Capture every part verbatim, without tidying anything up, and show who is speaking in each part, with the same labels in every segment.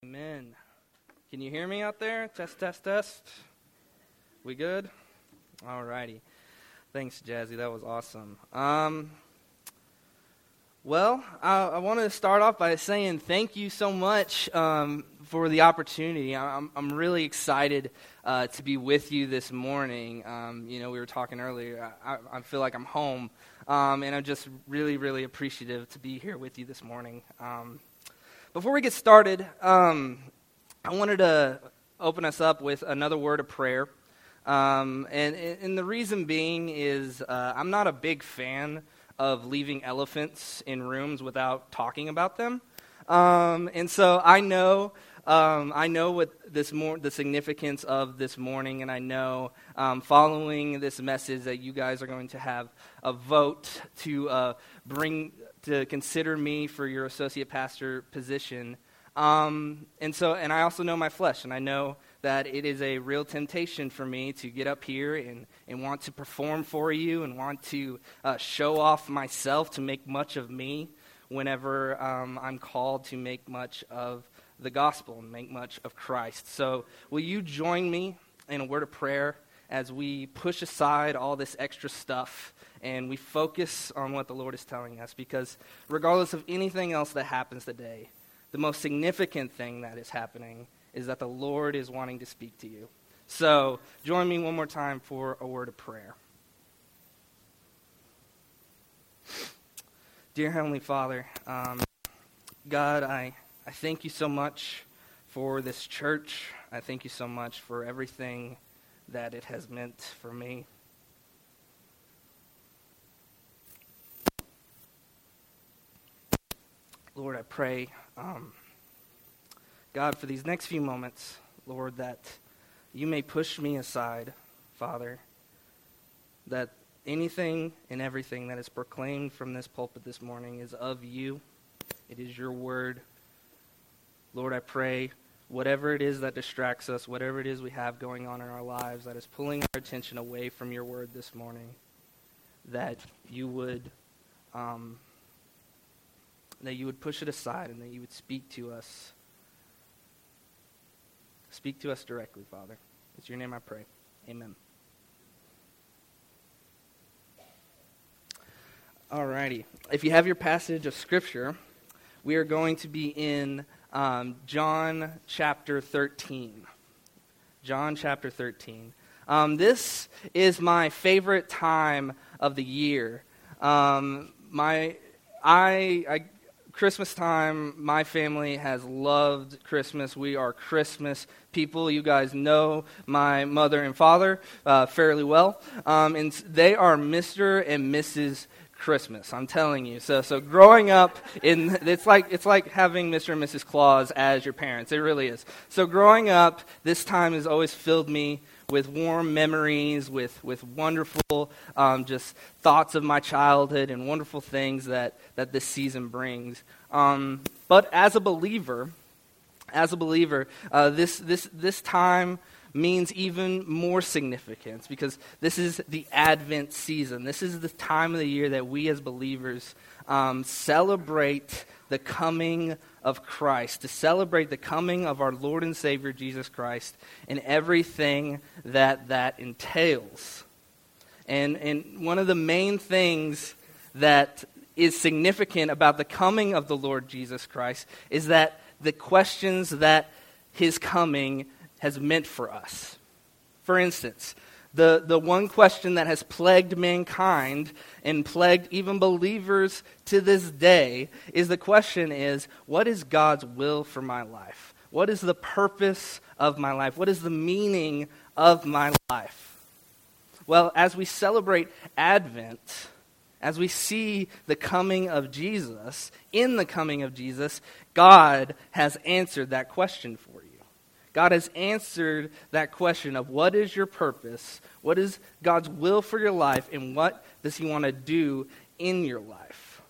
Speaker 1: Amen. Can you hear me out there? Test, test, test. We good? All righty. Thanks, Jazzy. That was awesome. Um, well, I, I wanted to start off by saying thank you so much um, for the opportunity. I'm, I'm really excited uh, to be with you this morning. Um, you know, we were talking earlier. I, I feel like I'm home, um, and I'm just really, really appreciative to be here with you this morning. Um, before we get started, um, I wanted to open us up with another word of prayer. Um, and, and the reason being is uh, I'm not a big fan of leaving elephants in rooms without talking about them. Um, and so I know um, I know what this mor- the significance of this morning, and I know um, following this message that you guys are going to have a vote to uh, bring to consider me for your associate pastor position. Um, and so, and I also know my flesh, and I know that it is a real temptation for me to get up here and, and want to perform for you and want to uh, show off myself, to make much of me whenever um, I'm called to make much of the gospel and make much of Christ. So will you join me in a word of prayer as we push aside all this extra stuff and we focus on what the Lord is telling us? Because regardless of anything else that happens today, the most significant thing that is happening is that the Lord is wanting to speak to you. So join me one more time for a word of prayer. Dear Heavenly Father, um, God, I, I thank you so much for this church. I thank you so much for everything that it has meant for me. Lord, I pray, um, God, for these next few moments, Lord, that you may push me aside, Father, that anything and everything that is proclaimed from this pulpit this morning is of you. It is your word. Lord, I pray whatever it is that distracts us, whatever it is we have going on in our lives that is pulling our attention away from your word this morning, that you would um, that you would push it aside and that you would speak to us. Speak to us directly, Father. It's your name I pray. Amen. Alrighty. If you have your passage of Scripture, we are going to be in um, John chapter thirteen. John chapter thirteen. Um, this is my favorite time of the year. Um, my, I, I, Christmas time, my family has loved Christmas. We are Christmas people. You guys know my mother and father uh, fairly well. Um, and they are Mister and Missus Christmas, I'm telling you. So so growing up, in it's like it's like having Mister and Missus Claus as your parents. It really is. So growing up, this time has always filled me with warm memories, with, with wonderful um, just thoughts of my childhood and wonderful things that, that this season brings. Um, but as a believer, as a believer, uh, this this this time means even more significance because this is the Advent season. This is the time of the year that we as believers um, celebrate the coming of Christ, to celebrate the coming of our Lord and Savior Jesus Christ and everything that that entails. And, and one of the main things that is significant about the coming of the Lord Jesus Christ is that the questions that his coming has meant for us. For instance, the, the one question that has plagued mankind and plagued even believers to this day is the question is, what is God's will for my life? What is the purpose of my life? What is the meaning of my life? Well, as we celebrate Advent, as we see the coming of Jesus, in the coming of Jesus, God has answered that question for you. God has answered that question of what is your purpose, what is God's will for your life, and what does he want to do in your life.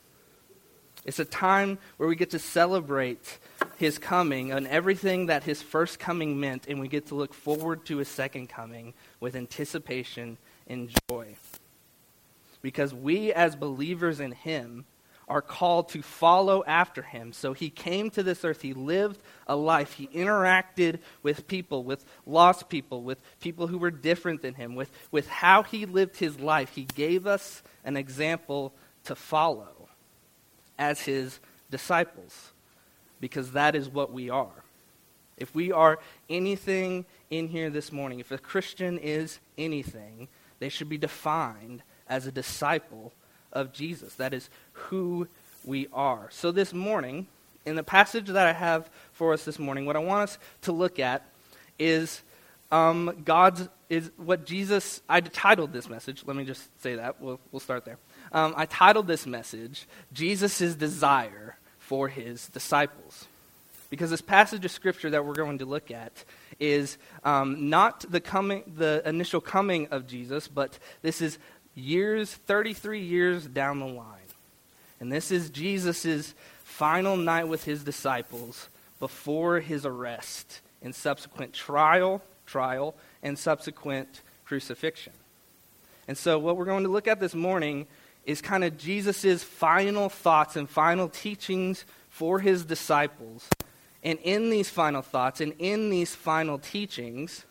Speaker 1: It's a time where we get to celebrate his coming and everything that his first coming meant, and we get to look forward to his second coming with anticipation and joy. Because we as believers in him are called to follow after him. So he came to this earth, he lived a life, he interacted with people, with lost people, with people who were different than him, with, with how he lived his life. He gave us an example to follow as his disciples, because that is what we are. If we are anything in here this morning, if a Christian is anything, they should be defined as a disciple of Jesus. That is who we are. So this morning, in the passage that I have for us this morning, what I want us to look at is um, God's, is what Jesus, I titled this message, let me just say that, we'll, we'll start there. Um, I titled this message, Jesus' Desire for His Disciples. Because this passage of Scripture that we're going to look at is um, not the coming, the initial coming of Jesus, but this is years, thirty-three years down the line. And this is Jesus' final night with his disciples before his arrest and subsequent trial, trial, and subsequent crucifixion. And so what we're going to look at this morning is kind of Jesus' final thoughts and final teachings for his disciples. And in these final thoughts and in these final teachings,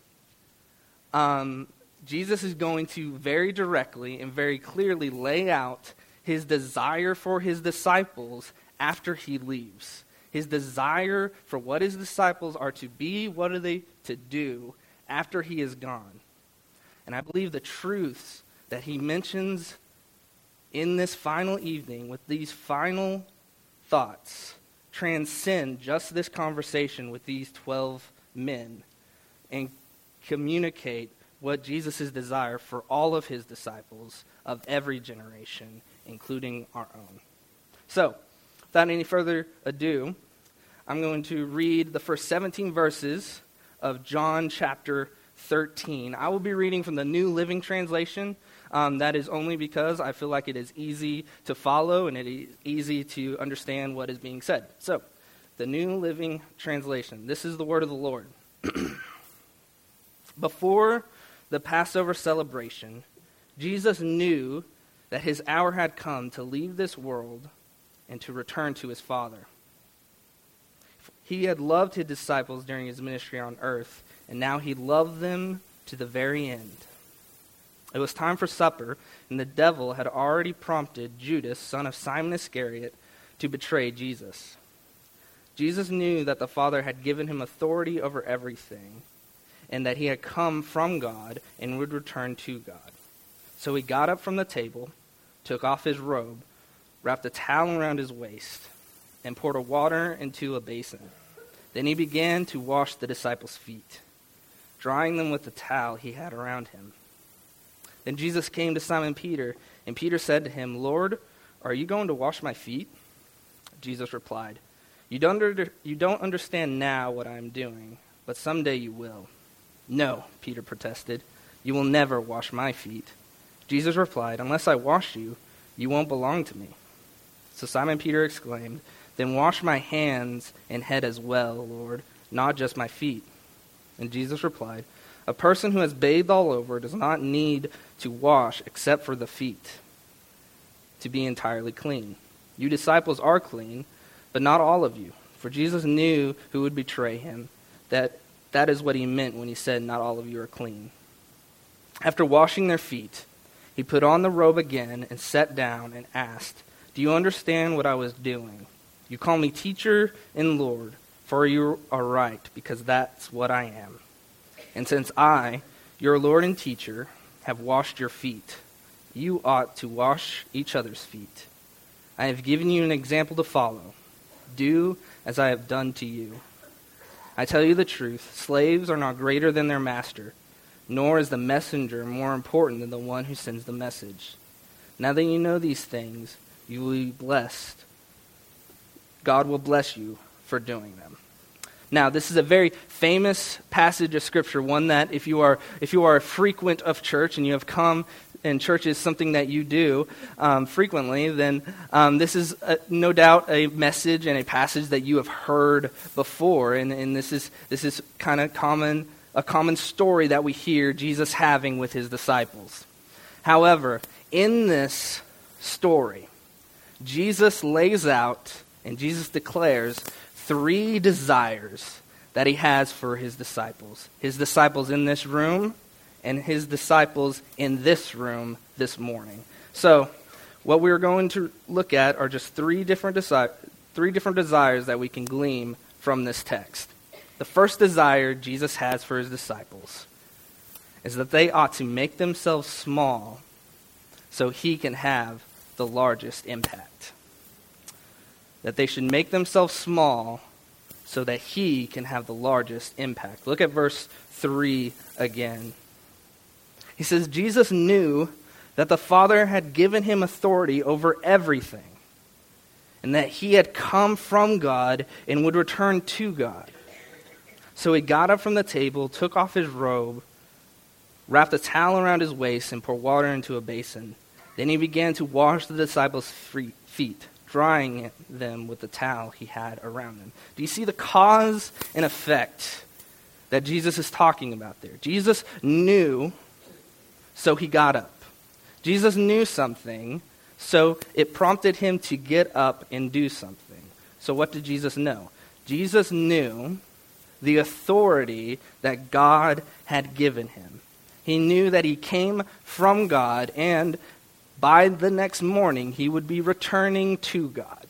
Speaker 1: um, Jesus is going to very directly and very clearly lay out his desire for his disciples after he leaves. His desire for what his disciples are to be, what are they to do after he is gone. And I believe the truths that he mentions in this final evening with these final thoughts transcend just this conversation with these twelve men and communicate what Jesus' desire for all of his disciples of every generation, including our own. So, without any further ado, I'm going to read the first seventeen verses of John chapter thirteen. I will be reading from the New Living Translation. Um, that is only because I feel like it is easy to follow and it is easy to understand what is being said. So, the New Living Translation. This is the word of the Lord. Before the Passover celebration, Jesus knew that his hour had come to leave this world and to return to his Father. He had loved his disciples during his ministry on earth, and now he loved them to the very end. It was time for supper, and the devil had already prompted Judas, son of Simon Iscariot, to betray Jesus. Jesus knew that the Father had given him authority over everything, and that he had come from God and would return to God. So he got up from the table, took off his robe, wrapped a towel around his waist, and poured a water into a basin. Then he began to wash the disciples' feet, drying them with the towel he had around him. Then Jesus came to Simon Peter, and Peter said to him, "Lord, are you going to wash my feet?" Jesus replied, You don't, under, you don't understand now what I am doing, but someday you will." "No," Peter protested, "you will never wash my feet." Jesus replied, "Unless I wash you, you won't belong to me." So Simon Peter exclaimed, "Then wash my hands and head as well, Lord, not just my feet." And Jesus replied, "A person who has bathed all over does not need to wash except for the feet, to be entirely clean. You disciples are clean, but not all of you." For Jesus knew who would betray him. That that is what he meant when he said, "Not all of you are clean." After washing their feet, he put on the robe again and sat down and asked, "Do you understand what I was doing? You call me teacher and Lord, for you are right, because that's what I am. And since I, your Lord and teacher, have washed your feet, you ought to wash each other's feet. I have given you an example to follow. Do as I have done to you. I tell you the truth, slaves are not greater than their master, nor is the messenger more important than the one who sends the message. Now that you know these things, you will be blessed. God will bless you for doing them." Now, this is a very famous passage of Scripture, one that if you are if you are a frequent of church and you have come and church is something that you do um, frequently, then um, this is a, no doubt a message and a passage that you have heard before, and, and this is this is kind of common a common story that we hear Jesus having with his disciples. However, in this story, Jesus lays out and Jesus declares three desires that he has for his disciples. His disciples in this room and his disciples in this room this morning. So, what we're going to look at are just three different desi- three different desires that we can glean from this text. The first desire Jesus has for his disciples is that they ought to make themselves small so he can have the largest impact. That they should make themselves small so that he can have the largest impact. Look at verse three again. He says, Jesus knew that the Father had given him authority over everything, and that he had come from God and would return to God. So he got up from the table, took off his robe, wrapped a towel around his waist, and poured water into a basin. Then he began to wash the disciples' feet, drying them with the towel he had around them. Do you see the cause and effect that Jesus is talking about there? Jesus knew, so he got up. Jesus knew something, so it prompted him to get up and do something. So what did Jesus know? Jesus knew the authority that God had given him. He knew that he came from God, and by the next morning, he would be returning to God.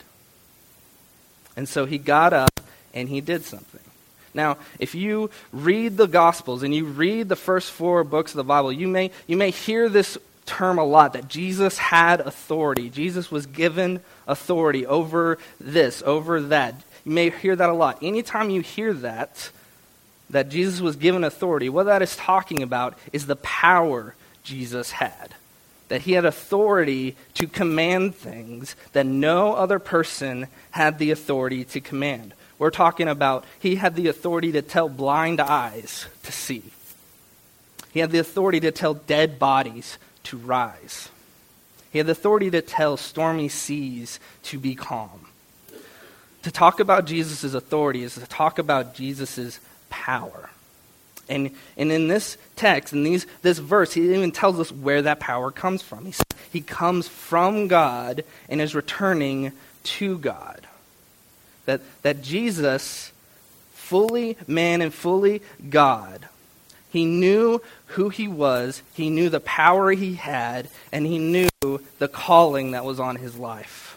Speaker 1: And so he got up and he did something. Now, if you read the Gospels and you read the first four books of the Bible, you may you may hear this term a lot, that Jesus had authority. Jesus was given authority over this, over that. You may hear that a lot. Anytime you hear that, that Jesus was given authority, what that is talking about is the power Jesus had. That he had authority to command things that no other person had the authority to command. We're talking about he had the authority to tell blind eyes to see. He had the authority to tell dead bodies to rise. He had the authority to tell stormy seas to be calm. To talk about Jesus' authority is to talk about Jesus' power. And and in this text, in these this verse, he even tells us where that power comes from. He, he comes from God and is returning to God. That, that Jesus, fully man and fully God, he knew who he was, he knew the power he had, and he knew the calling that was on his life.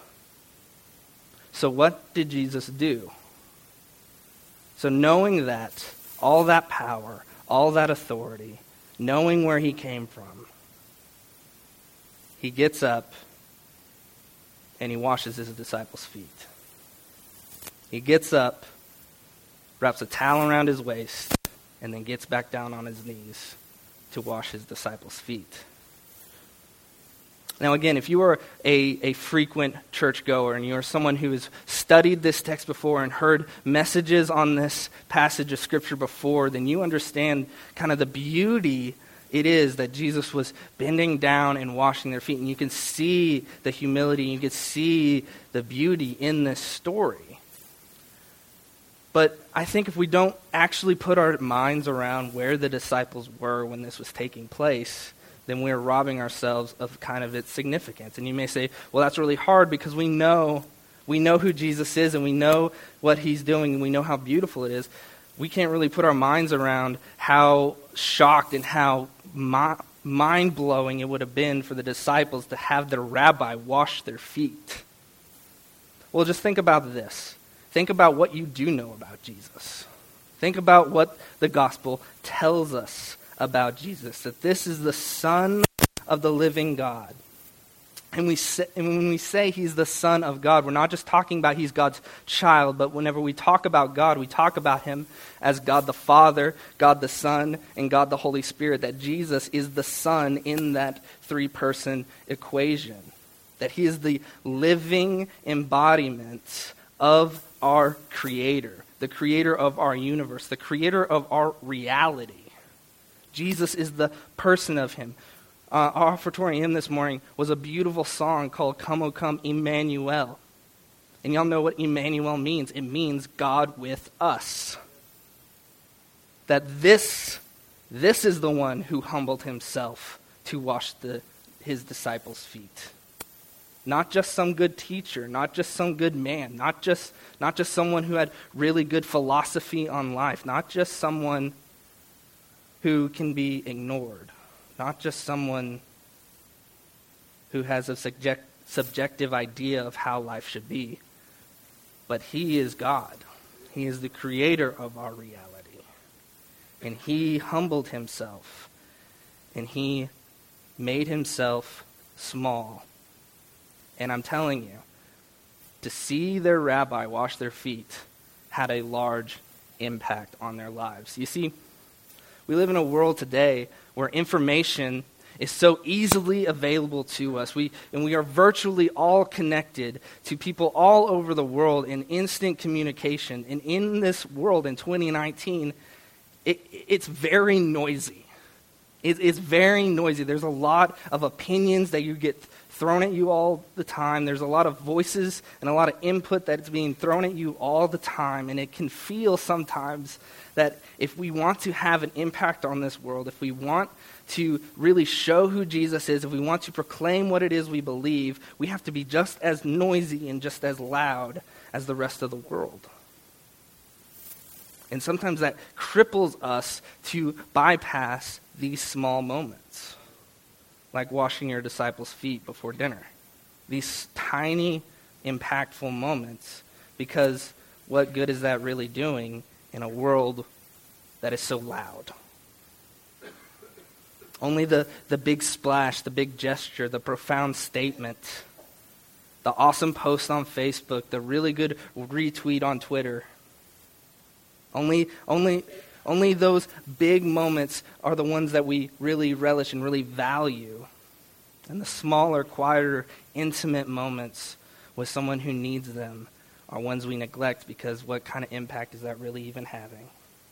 Speaker 1: So what did Jesus do? So knowing that, all that power, all that authority, knowing where he came from, he gets up and he washes his disciples' feet. He gets up, wraps a towel around his waist, and then gets back down on his knees to wash his disciples' feet. Now again, if you are a, a frequent churchgoer and you are someone who has studied this text before and heard messages on this passage of Scripture before, then you understand kind of the beauty it is that Jesus was bending down and washing their feet. And you can see the humility, you can see the beauty in this story. But I think if we don't actually put our minds around where the disciples were when this was taking place, then we're robbing ourselves of kind of its significance. And you may say, well, that's really hard because we know we know who Jesus is and we know what he's doing and we know how beautiful it is. We can't really put our minds around how shocked and how mi- mind-blowing it would have been for the disciples to have their rabbi wash their feet. Well, just think about this. Think about what you do know about Jesus. Think about what the gospel tells us about Jesus, that this is the Son of the living God. And we say, and when we say he's the Son of God, we're not just talking about he's God's child, but whenever we talk about God, we talk about him as God the Father, God the Son, and God the Holy Spirit, that Jesus is the Son in that three-person equation, that he is the living embodiment of our Creator, the Creator of our universe, the Creator of our reality. Jesus is the person of him. Uh, our offertory hymn this morning was a beautiful song called Come, O Come, Emmanuel. And y'all know what Emmanuel means. It means God with us. That this, this is the one who humbled himself to wash the, his disciples' feet. Not just some good teacher, not just some good man, not just, not just someone who had really good philosophy on life, not just someone who can be ignored, not just someone who has a subject, subjective idea of how life should be, but he is God. He is the creator of our reality. And he humbled himself, and he made himself small. And I'm telling you, to see their rabbi wash their feet had a large impact on their lives. You see, we live in a world today where information is so easily available to us. We and we are virtually all connected to people all over the world in instant communication. And in this world in twenty nineteen, it, it's very noisy. It, it's very noisy. There's a lot of opinions that you get thrown at you all the time. There's a lot of voices and a lot of input that's being thrown at you all the time. And it can feel sometimes that if we want to have an impact on this world, if we want to really show who Jesus is, if we want to proclaim what it is we believe, we have to be just as noisy and just as loud as the rest of the world. And sometimes that cripples us to bypass these small moments, like washing your disciples' feet before dinner. These tiny, impactful moments, because what good is that really doing in a world that is so loud? Only the, the big splash, the big gesture, the profound statement, the awesome post on Facebook, the really good retweet on Twitter. Only, only, only those big moments are the ones that we really relish and really value. And the smaller, quieter, intimate moments with someone who needs them are ones we neglect, because what kind of impact is that really even having?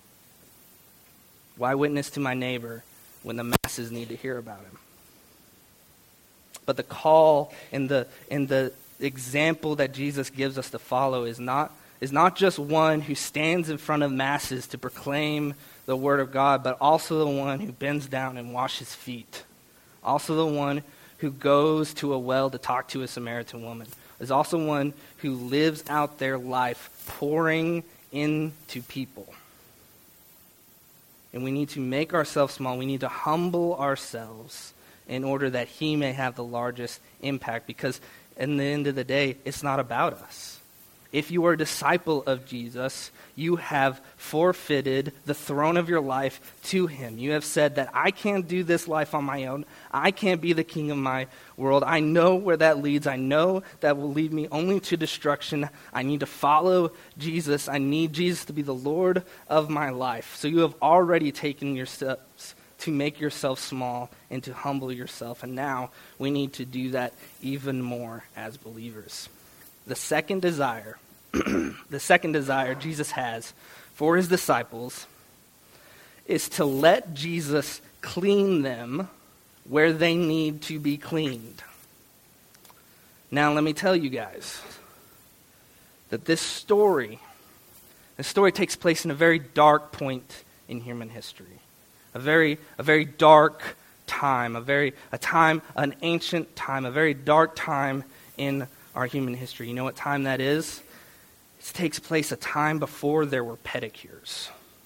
Speaker 1: Why witness to my neighbor when the masses need to hear about him? But the call and the and the example that Jesus gives us to follow is not is not just one who stands in front of masses to proclaim the word of God, but also the one who bends down and washes feet. Also the one who goes to a well to talk to a Samaritan woman. Is also one who lives out their life pouring into people. And we need to make ourselves small. We need to humble ourselves in order that he may have the largest impact. Because in the end of the day, it's not about us. If you are a disciple of Jesus, you have forfeited the throne of your life to him. You have said that I can't do this life on my own. I can't be the king of my world. I know where that leads. I know that will lead me only to destruction. I need to follow Jesus. I need Jesus to be the Lord of my life. So you have already taken your steps to make yourself small and to humble yourself. And now we need to do that even more as believers. The second desire, the second desire Jesus has for his disciples is to let Jesus clean them where they need to be cleaned. Now, let me tell you guys that this story, this story takes place in a very dark point in human history. A very, a very dark time, a very, a time, an ancient time, a very dark time in our human history. You know what time that is? It takes place a time before there were pedicures.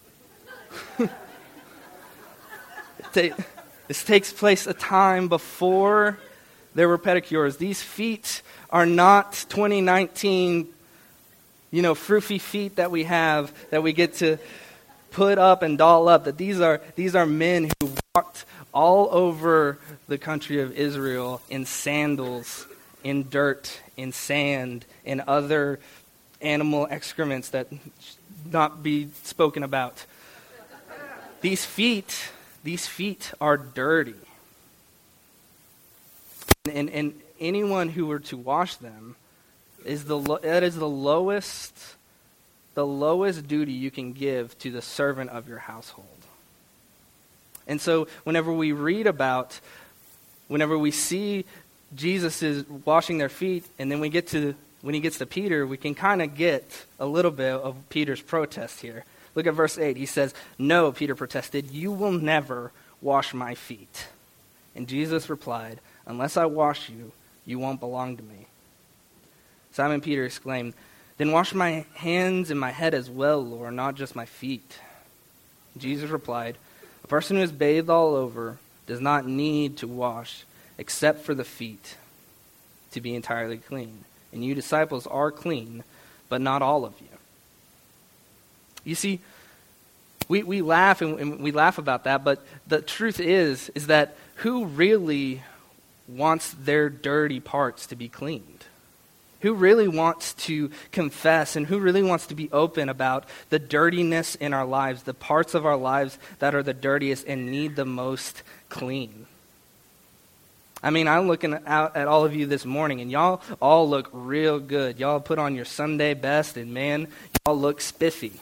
Speaker 1: This takes place a time before there were pedicures. These feet are not twenty nineteen, you know, froofy feet that we have, that we get to put up and doll up. That these are these are men who walked all over the country of Israel in sandals, in dirt, in sand, in other animal excrements that should not be spoken about. These feet, these feet are dirty. And, and anyone who were to wash them, is the that is the lowest, the lowest duty you can give to the servant of your household. And so whenever we read about, whenever we see Jesus is washing their feet, and then we get to, when he gets to Peter, we can kind of get a little bit of Peter's protest here. Look at verse eight. He says, "No," Peter protested, "you will never wash my feet." And Jesus replied, "Unless I wash you, you won't belong to me." Simon Peter exclaimed, "Then wash my hands and my head as well, Lord, not just my feet." Jesus replied, "A person who is bathed all over does not need to wash except for the feet to be entirely clean. And you disciples are clean, but not all of you." You see, we, we laugh and, and we laugh about that, but the truth is, is that who really wants their dirty parts to be cleaned? Who really wants to confess and who really wants to be open about the dirtiness in our lives, the parts of our lives that are the dirtiest and need the most clean? I mean, I'm looking out at all of you this morning, and y'all all look real good. Y'all put on your Sunday best, and man, y'all look spiffy.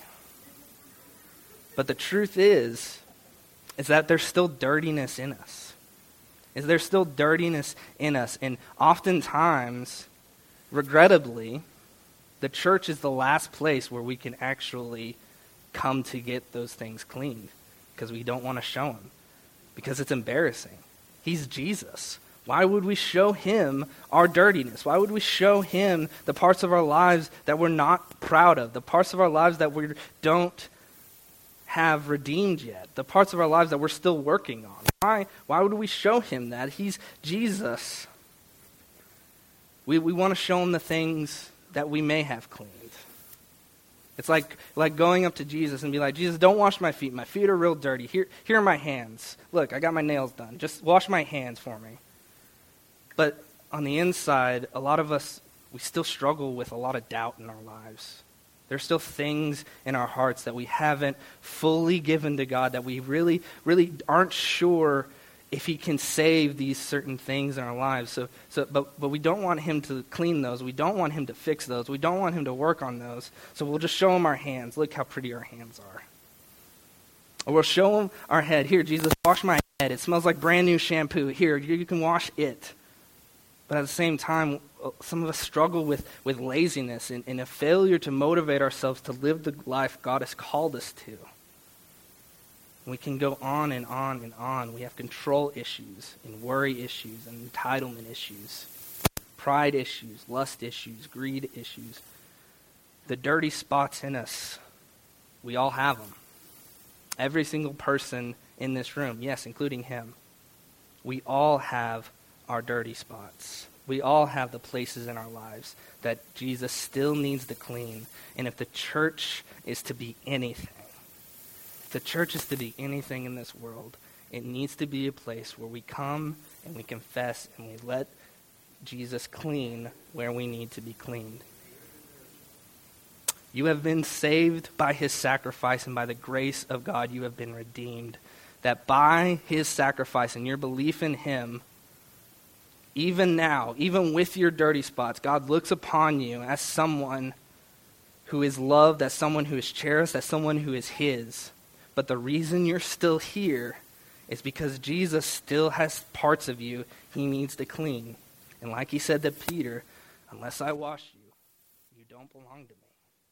Speaker 1: But the truth is, is that there's still dirtiness in us. Is there still dirtiness in us? And oftentimes, regrettably, the church is the last place where we can actually come to get those things cleaned because we don't want to show them, because it's embarrassing. He's Jesus. Why would we show him our dirtiness? Why would we show him the parts of our lives that we're not proud of, the parts of our lives that we don't have redeemed yet, the parts of our lives that we're still working on? Why, why would we show him that? He's Jesus. We we want to show him the things that we may have cleaned. It's like like going up to Jesus and be like, "Jesus, don't wash my feet. My feet are real dirty. Here, here are my hands. Look, I got my nails done. Just wash my hands for me." But on the inside, a lot of us, we still struggle with a lot of doubt in our lives. There's still things in our hearts that we haven't fully given to God, that we really, really aren't sure if he can save these certain things in our lives. So, so, but, but we don't want him to clean those. We don't want him to fix those. We don't want him to work on those. So we'll just show him our hands. Look how pretty our hands are. Or we'll show him our head. "Here, Jesus, wash my head. It smells like brand new shampoo. Here, you, you can wash it." But at the same time, some of us struggle with, with laziness and, and a failure to motivate ourselves to live the life God has called us to. We can go on and on and on. We have control issues and worry issues and entitlement issues, pride issues, lust issues, greed issues. The dirty spots in us, we all have them. Every single person in this room, yes, including him, we all have our dirty spots. We all have the places in our lives that Jesus still needs to clean. And if the church is to be anything, the church is to be anything in this world, it needs to be a place where we come and we confess and we let Jesus clean where we need to be cleaned. You have been saved by his sacrifice, and by the grace of God you have been redeemed. That by his sacrifice and your belief in him, even now, even with your dirty spots, God looks upon you as someone who is loved, as someone who is cherished, as someone who is his. But the reason you're still here is because Jesus still has parts of you he needs to clean. And like he said to Peter, "Unless I wash you, you don't belong to me."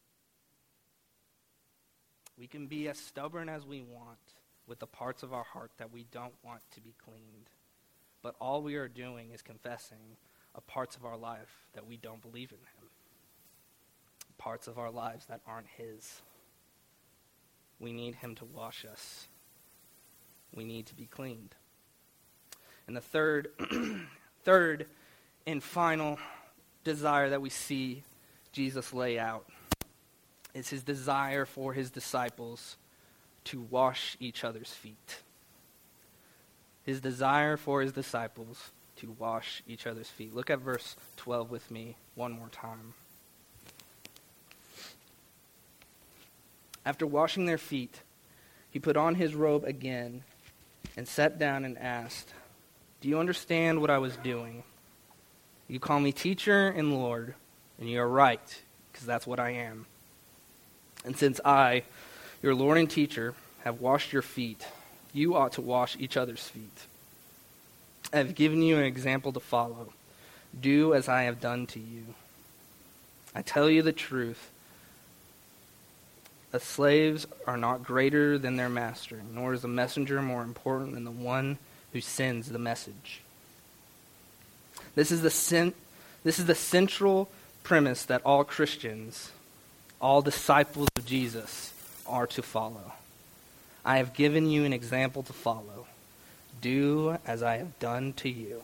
Speaker 1: We can be as stubborn as we want with the parts of our heart that we don't want to be cleaned. But all we are doing is confessing a parts of our life that we don't believe in him. Parts of our lives that aren't his. We need him to wash us. We need to be cleaned. And the third, third and final desire that we see Jesus lay out is his desire for his disciples to wash each other's feet. His desire for his disciples to wash each other's feet. Look at verse twelve with me one more time. After washing their feet, he put on his robe again and sat down and asked, "Do you understand what I was doing? You call me teacher and Lord, and you are right, because that's what I am. And since I, your Lord and teacher, have washed your feet, you ought to wash each other's feet. I have given you an example to follow. Do as I have done to you. I tell you the truth. The slaves are not greater than their master, nor is the messenger more important than the one who sends the message. This is the cen- this is the central premise that all Christians, all disciples of Jesus, are to follow. I have given you an example to follow. Do as I have done to you.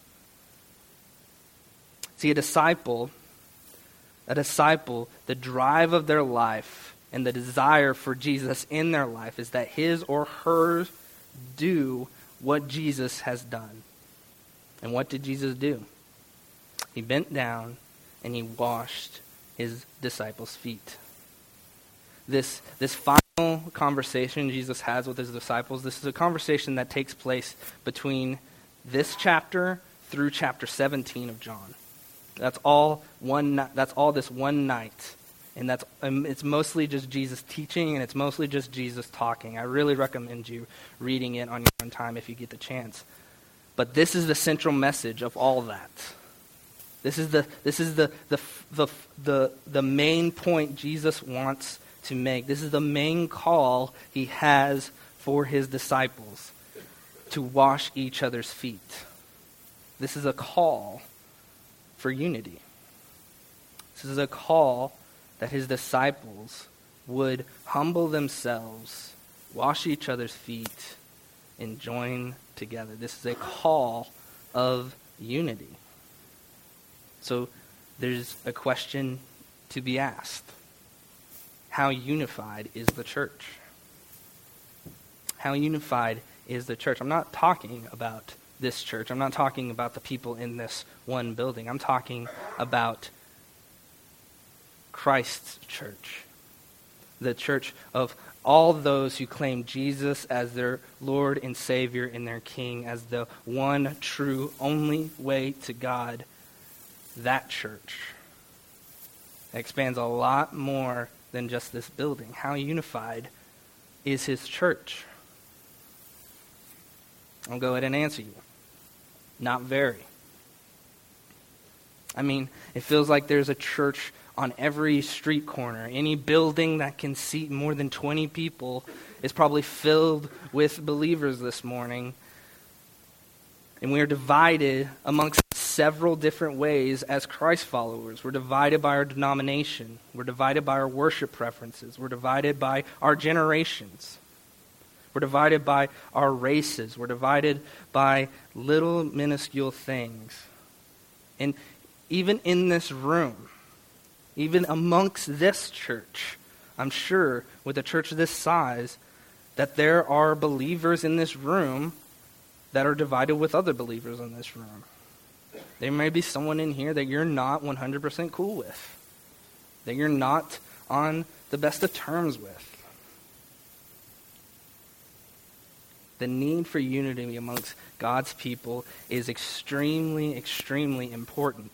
Speaker 1: See, a disciple, a disciple, the drive of their life and the desire for Jesus in their life is that his or her do what Jesus has done. And what did Jesus do? He bent down and he washed his disciples' feet. This, this final conversation Jesus has with his disciples, this is a conversation that takes place between this chapter through chapter seventeen of John. That's all one. That's all this one night, and that's um, it's mostly just Jesus teaching, and it's mostly just Jesus talking. I really recommend you reading it on your own time if you get the chance. But this is the central message of all that. This is the this is the the the the, the main point Jesus wants to make. This is the main call he has for his disciples, to wash each other's feet. This is a call for unity. This is a call that his disciples would humble themselves, wash each other's feet, and join together. This is a call of unity. So there's a question to be asked. How unified is the church? How unified is the church? I'm not talking about this church. I'm not talking about the people in this one building. I'm talking about Christ's church. The church of all those who claim Jesus as their Lord and Savior and their King, as the one true, only way to God. That church expands a lot more than just this building. How unified is his church? I'll go ahead and answer you. Not very. I mean, it feels like there's a church on every street corner. Any building that can seat more than twenty people is probably filled with believers this morning. And we are divided amongst several different ways as Christ followers. We're divided by our denomination. We're divided by our worship preferences. We're divided by our generations. We're divided by our races. We're divided by little minuscule things. And even in this room, even amongst this church, I'm sure with a church this size, that there are believers in this room that are divided with other believers in this room. There may be someone in here that you're not one hundred percent cool with, that you're not on the best of terms with. The need for unity amongst God's people is extremely, extremely important.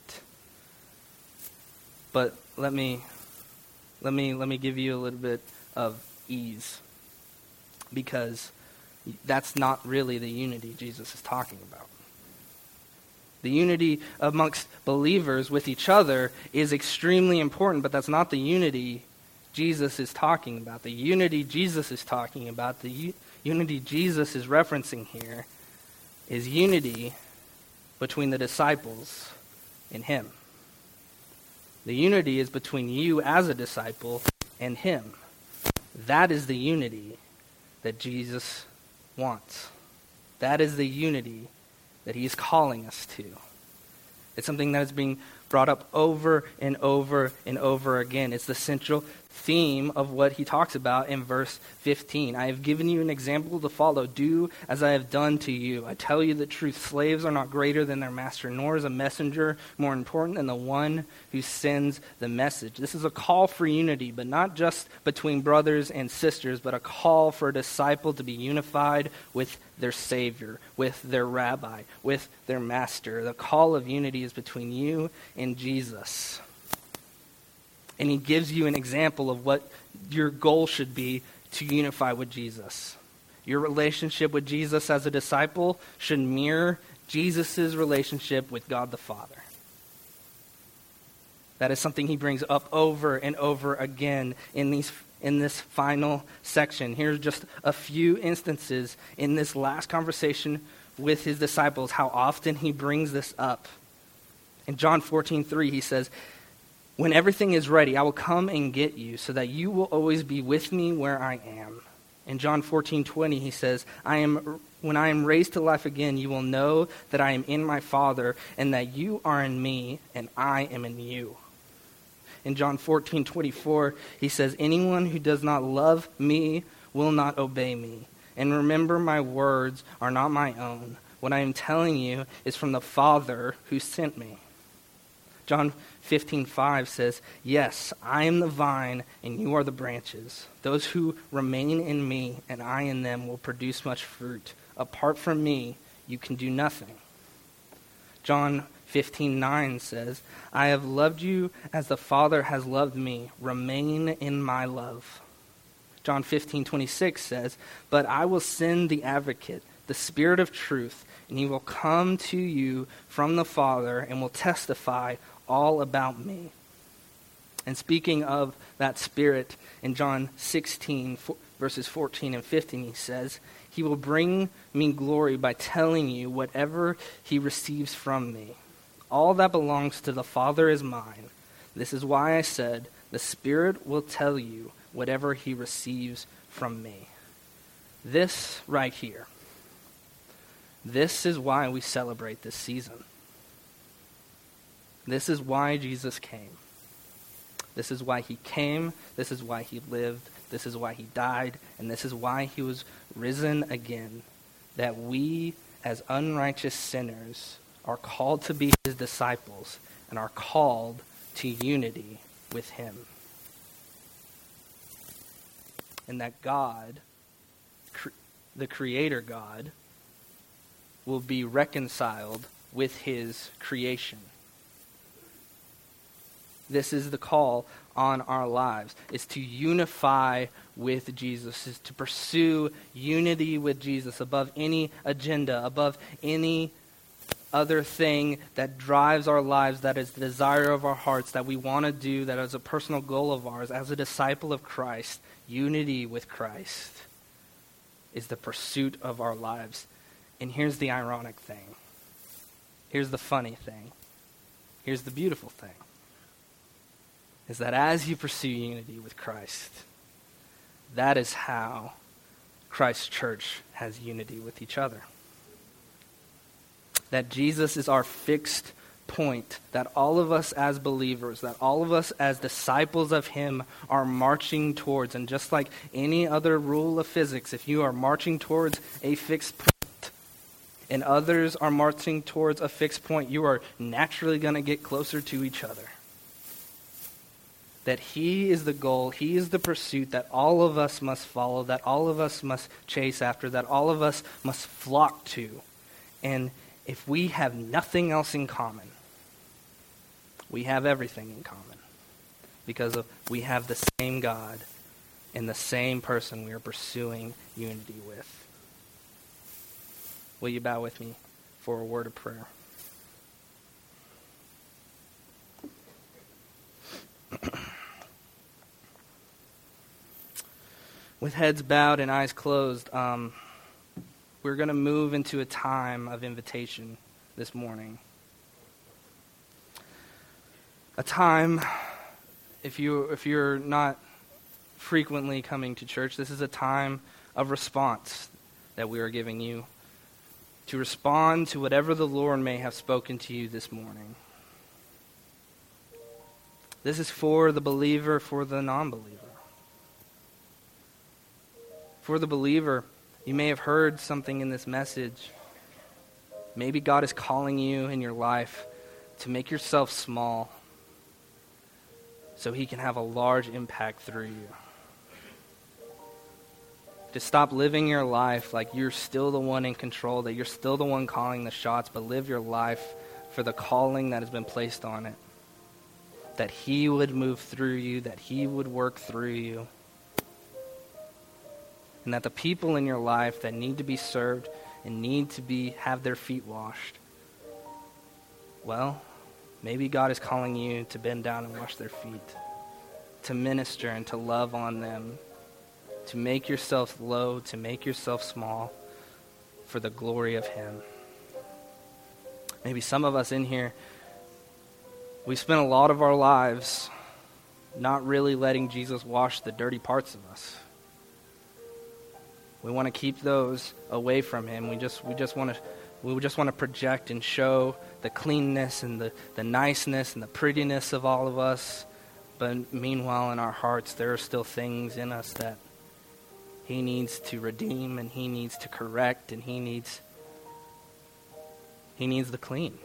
Speaker 1: But let me, let me, let me give you a little bit of ease, because that's not really the unity Jesus is talking about. The unity amongst believers with each other is extremely important, but that's not the unity Jesus is talking about. The unity Jesus is talking about, the u- unity Jesus is referencing here, is unity between the disciples and him. The unity is between you as a disciple and him. That is the unity that Jesus wants. That is the unity that he's calling us to. It's something that is being brought up over and over and over again. It's the central theme of what he talks about in verse fifteen. I have given you an example to follow. Do as I have done to you. I tell you the truth. Slaves are not greater than their master, nor is a messenger more important than the one who sends the message. This is a call for unity, but not just between brothers and sisters, but a call for a disciple to be unified with their Savior, with their rabbi, with their master. The call of unity is between you and Jesus. And he gives you an example of what your goal should be to unify with Jesus. Your relationship with Jesus as a disciple should mirror Jesus' relationship with God the Father. That is something he brings up over and over again in these in this final section. Here's just a few instances in this last conversation with his disciples, how often he brings this up. In John fourteen three, he says, when everything is ready, I will come and get you so that you will always be with me where I am. In John fourteen twenty, he says, I am when I am raised to life again, you will know that I am in my Father and that you are in me and I am in you. In John fourteen twenty-four, he says, anyone who does not love me will not obey me. And remember, my words are not my own. What I am telling you is from the Father who sent me. John fifteen five says, yes, I am the vine and you are the branches. Those who remain in me and I in them will produce much fruit. Apart from me, you can do nothing. John fifteen nine says, I have loved you as the Father has loved me. Remain in my love. John fifteen twenty-six says, but I will send the advocate, the Spirit of truth, and he will come to you from the Father and will testify all about me. And speaking of that Spirit, in John sixteen, verses fourteen and fifteen, he says, he will bring me glory by telling you whatever he receives from me. All that belongs to the Father is mine. This is why I said, the Spirit will tell you whatever he receives from me. This right here. This is why we celebrate this season. This is why Jesus came. This is why he came. This is why he lived. This is why he died. And this is why he was risen again. That we, as unrighteous sinners, are called to be his disciples and are called to unity with him. And that God, cre- the Creator God, will be reconciled with his creation. This is the call on our lives, is to unify with Jesus, is to pursue unity with Jesus above any agenda, above any other thing that drives our lives, that is the desire of our hearts, that we want to do, that is a personal goal of ours as a disciple of Christ. Unity with Christ is the pursuit of our lives. And here's the ironic thing. Here's the funny thing. Here's the beautiful thing. Is that as you pursue unity with Christ, that is how Christ's church has unity with each other. That Jesus is our fixed point, that all of us as believers, that all of us as disciples of him are marching towards. And just like any other rule of physics, if you are marching towards a fixed point and others are marching towards a fixed point, you are naturally going to get closer to each other. That he is the goal, he is the pursuit that all of us must follow, that all of us must chase after, that all of us must flock to. And if we have nothing else in common, we have everything in common. Because of, we have the same God and the same person we are pursuing unity with. Will you bow with me for a word of prayer? With heads bowed and eyes closed, um, we're going to move into a time of invitation this morning. A time, if you if you're not frequently coming to church, this is a time of response that we are giving you to respond to whatever the Lord may have spoken to you this morning. This is for the believer, for the non-believer. For the believer, you may have heard something in this message. Maybe God is calling you in your life to make yourself small so he can have a large impact through you. To stop living your life like you're still the one in control, that you're still the one calling the shots, but live your life for the calling that has been placed on it. That he would move through you, that he would work through you. And that the people in your life that need to be served and need to be have their feet washed, well, maybe God is calling you to bend down and wash their feet, to minister and to love on them, to make yourself low, to make yourself small for the glory of him. Maybe some of us in here, We spent a lot of our lives not really letting Jesus wash the dirty parts of us. We want to keep those away from him. We just we just want to we just want to project and show the cleanness and the, the niceness and the prettiness of all of us. But meanwhile, in our hearts, there are still things in us that he needs to redeem, and he needs to correct, and he needs he needs to clean.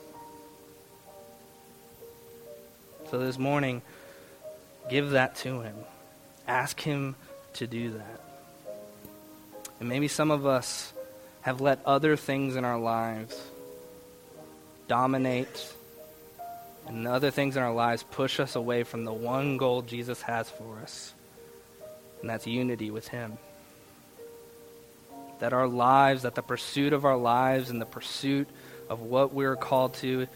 Speaker 1: So this morning, give that to him. Ask him to do that. And maybe some of us have let other things in our lives dominate, and other things in our lives push us away from the one goal Jesus has for us, and that's unity with him. That our lives, that the pursuit of our lives and the pursuit of what we're called to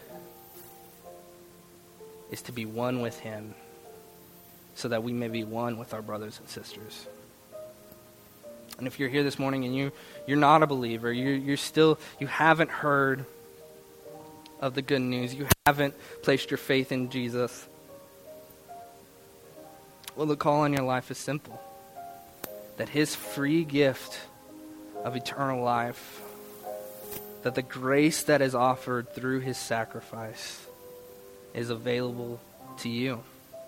Speaker 1: is to be one with him, so that we may be one with our brothers and sisters. And if you're here this morning and you, you're not a believer, you're, you're still, you haven't heard of the good news, you haven't placed your faith in Jesus, well, the call on your life is simple. That his free gift of eternal life, that the grace that is offered through his sacrifice is available to you.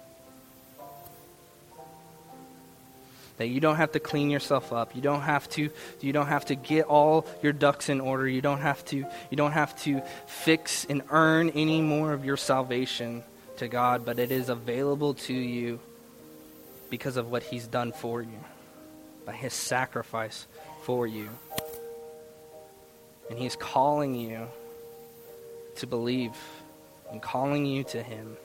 Speaker 1: That you don't have to clean yourself up. You don't have to you don't have to get all your ducks in order. You don't have to you don't have to fix and earn any more of your salvation to God, but it is available to you because of what he's done for you, by his sacrifice for you. And he's calling you to believe and calling you to him.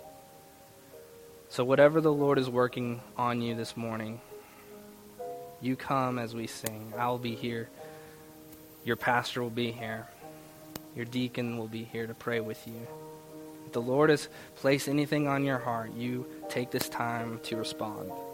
Speaker 1: So whatever the Lord is working on you this morning, you come as we sing. I'll be here. Your pastor will be here. Your deacon will be here to pray with you. If the Lord has placed anything on your heart, you take this time to respond.